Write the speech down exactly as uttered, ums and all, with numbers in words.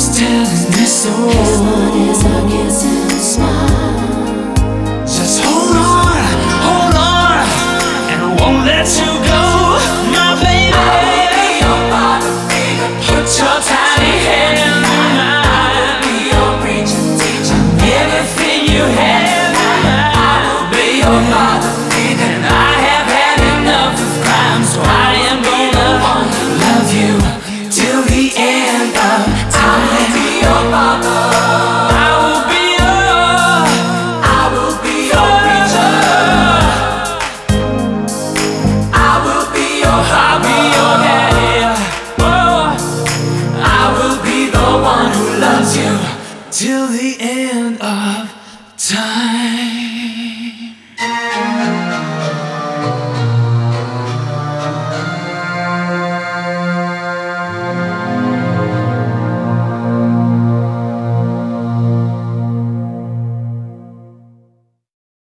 telling me so. His blood is a kiss and a smile. Just hold on, hold on, and I won't let you go, my baby. I will be your father figure. Put your tiny hand in mine. I will be your preacher, teacher. Everything you have in mind. I will be your father figure. And I have had enough of crime, so I am gonna love you till the end of time. I will be your father. I will be your, I will be your preacher. I will be your I'll be your daddy. Oh, I will be the one who loves you till the end of time.